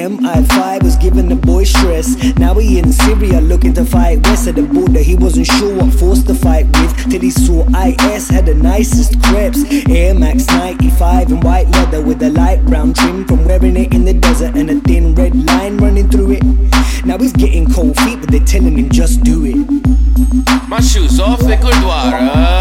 MI5 was giving the boy stress. Now he in Syria looking to fight west of the border. He wasn't sure what force to fight with till he saw IS had the nicest crepes. Air Max 95 in white leather with a light brown trim from wearing it in the desert and a thin red line running through it. Now he's getting cold feet but they're telling him just do it. My shoes off, écoute-toi,